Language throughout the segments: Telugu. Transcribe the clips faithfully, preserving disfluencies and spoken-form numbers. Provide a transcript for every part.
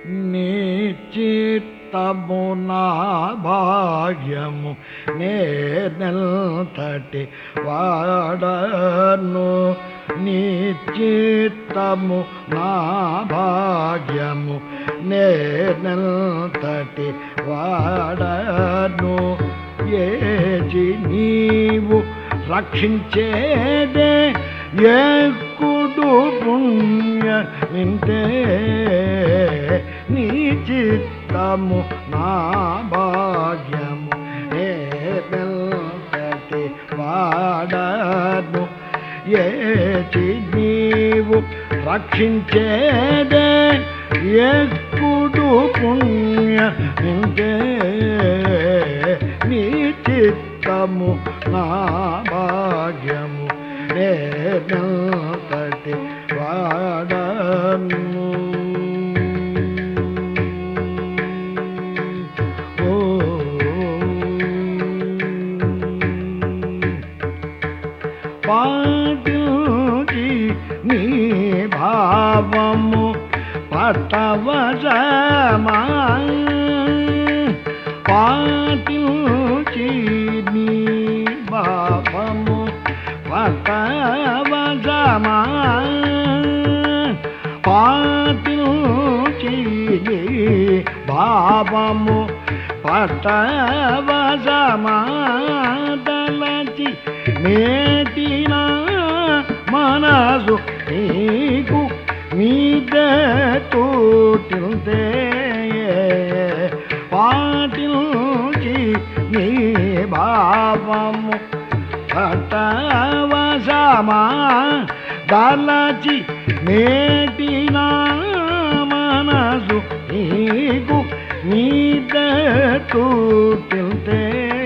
నిశ్చిత్తము నా భాగ్యము నేనెంతటి వాడను నిశ్చిత్తము నా భాగ్యము నేనెంతటి వాడను ఏచి నీవు రక్షించేదే ఎక్కుడు పుణ్య వింటే నీ చిత్తము నా భాగ్యము నేనెంతటి వాడను ఏచి నీవు రక్షించేదే ఎక్కుడు పుణ్య వింటే నీ చిత్తము నా భాగ్యము నేనెంతటి వాడను పాటించి నీ భావము పట్టవశమా పాటించి నీ భావము పట్టవశమా పాటించి నీ భావము పట్టవశమా తలచి మేటిన మనసు నీకు మీదే తోటింతే పాటించి నీ భావము పట్టవశమా దలచి మేటిన మనసు నీకు మీదే తోటింతే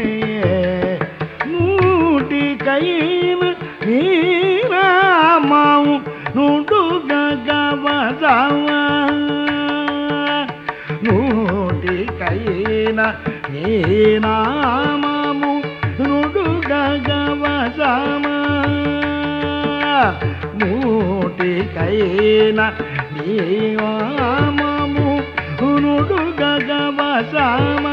నూటికైన నీ నామము నుడుగవశమా నూటికైన నీ నామము నుడుగవశమా నూటికైన నీ నామము నుడుగవశమా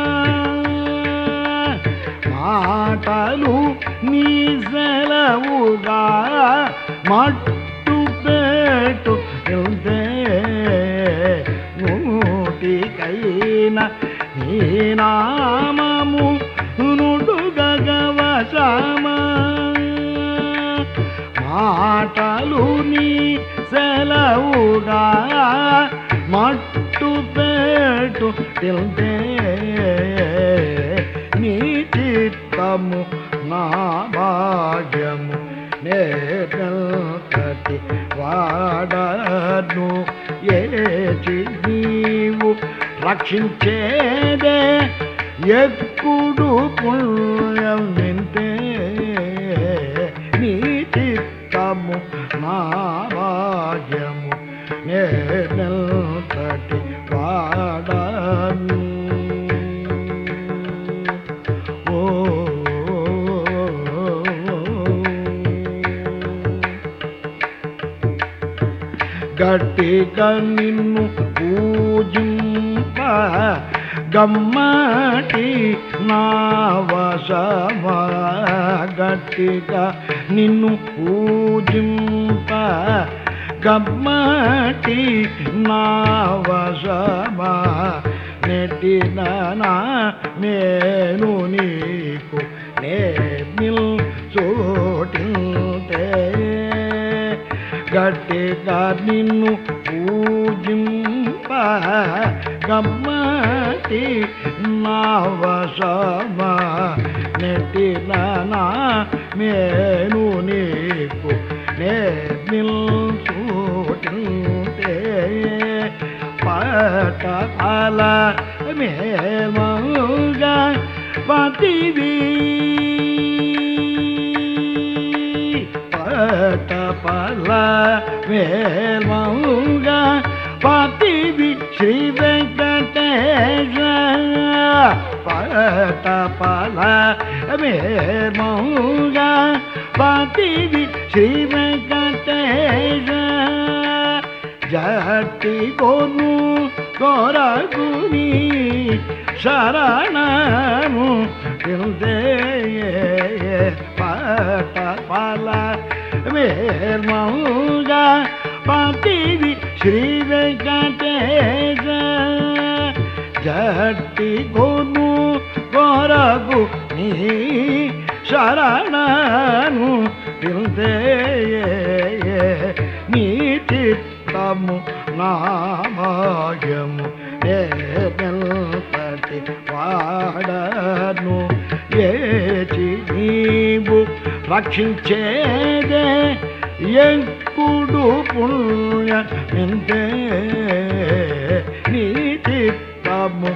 మాటలు నీ సెలవుగా మట్టు పెట్టు నూటికైన నీ నామము నుడుగవశమా మాటలు నీ సెలవుగా మట్టు పెట్టు నీ చిత్తము నా భాగ్యము నేనెంతటి వాడను ఏచి నీవు రక్షించేదే ఎక్కుడు పుణ్యం వింటే నీ చిత్తము నా భాగ్యము నేనెంతటి వాడను గట్టిగా నిన్ను పూజింప గమ్మటి నా వశమా గట్టిగా నిన్ను పూజింప గమ్మటి నా వశమా నెట్టిన నా నేను నీకు నేర్మిల్ చోటింటే గట్టిగా నిన్ను పూజింప గమ్మటి నా వశమా నెట్టిన నా నేను నీకు నేర్మిల్ చోటింటే పటకాల మేమగా పతివి పటపల మేమగా పతివి శ్రీ వెంకటేశ పటపల మేమగా పతివి శ్రీ వెంకటేశ జట్టి కొను కొరకుని శరణము తిరుదే పట పల మేల్మౌగా పతివి శ్రీ వెంకటేశ జట్టి గోను కొరకు నీ శరణము తిరుదే నీ చిత్తము నామయము ఏటి వాడను ఏచి నీవు రక్షించేదే ఎంకుడు పుణ్య ఎంతే నీ చిత్తము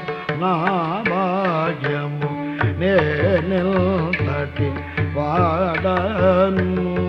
నామయము నేనెంతటి వాడను